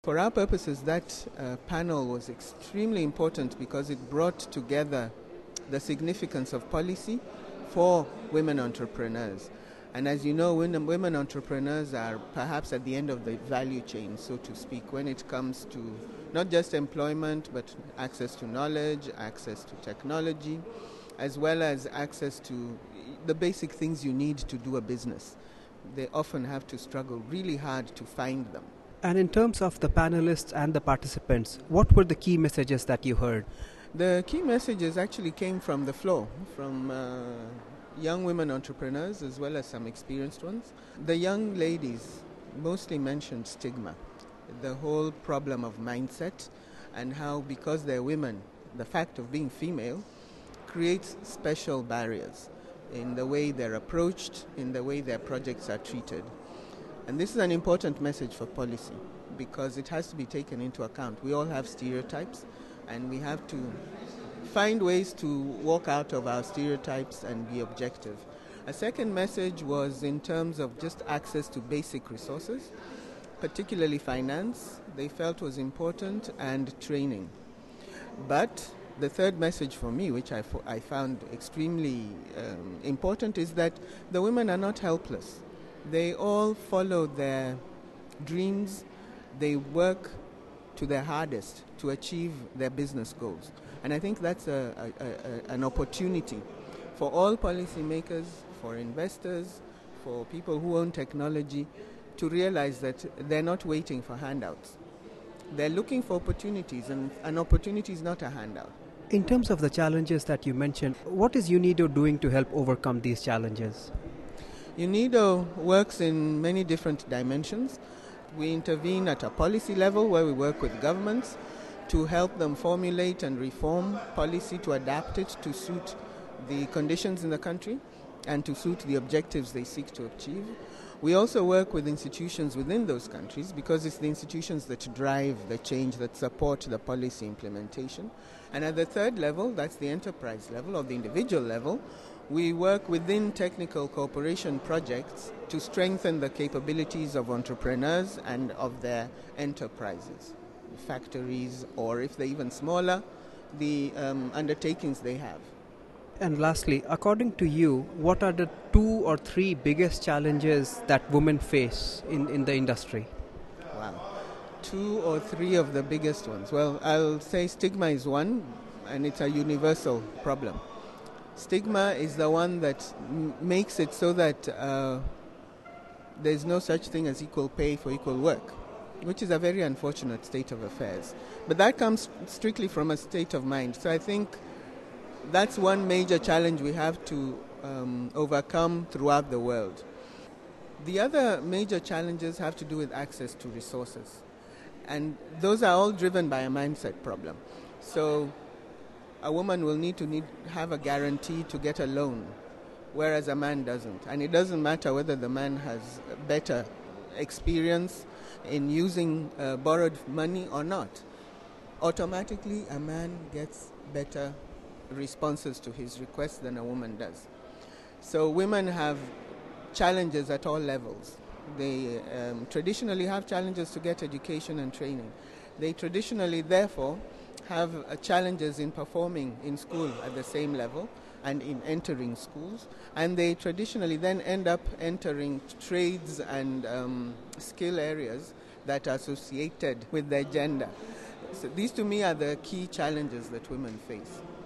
For our purposes, that panel was extremely important because it brought together the significance of policy for women entrepreneurs. And as you know, women entrepreneurs are perhaps at the end of the value chain, so to speak, when it comes to not just employment, but access to knowledge, access to technology, as well as access to the basic things you need to do a business. They often have to struggle really hard to find them. And in terms of the panelists and the participants, what were the key messages that you heard? The key messages actually came from the floor, from young women entrepreneurs as well as some experienced ones. The young ladies mostly mentioned stigma, the whole problem of mindset, and how because they're women, the fact of being female creates special barriers in the way they're approached, in the way their projects are treated. And this is an important message for policy because it has to be taken into account. We all have stereotypes and we have to find ways to walk out of our stereotypes and be objective. A second message was in terms of just access to basic resources, particularly finance, they felt was important, and training. But the third message for me, which I found extremely important, is that the women are not helpless. They all follow their dreams. They work to their hardest to achieve their business goals. And I think that's an opportunity for all policymakers, for investors, for people who own technology to realize that they're not waiting for handouts. They're looking for opportunities, and an opportunity is not a handout. In terms of the challenges that you mentioned, what is UNIDO doing to help overcome these challenges? UNIDO works in many different dimensions. We intervene at a policy level where we work with governments to help them formulate and reform policy to adapt it to suit the conditions in the country and to suit the objectives they seek to achieve. We also work with institutions within those countries because it's the institutions that drive the change, that support the policy implementation. And at the third level, that's the enterprise level or the individual level, we work within technical cooperation projects to strengthen the capabilities of entrepreneurs and of their enterprises, factories, or if they're even smaller, the undertakings they have. And lastly, according to you, what are the 2 or 3 biggest challenges that women face in the industry? Wow. 2 or 3 of the biggest ones. Well, I'll say stigma is one, and it's a universal problem. Stigma is the one that makes it so that there's no such thing as equal pay for equal work, which is a very unfortunate state of affairs. But that comes strictly from a state of mind. So I think that's one major challenge we have to overcome throughout the world. The other major challenges have to do with access to resources. And those are all driven by a mindset problem. So a woman will need to have a guarantee to get a loan, whereas a man doesn't. And it doesn't matter whether the man has better experience in using borrowed money or not. Automatically, a man gets better responses to his requests than a woman does. So women have challenges at all levels. They traditionally have challenges to get education and training. They traditionally, therefore, have challenges in performing in school at the same level and in entering schools. And they traditionally then end up entering trades and skill areas that are associated with their gender. So these to me are the key challenges that women face.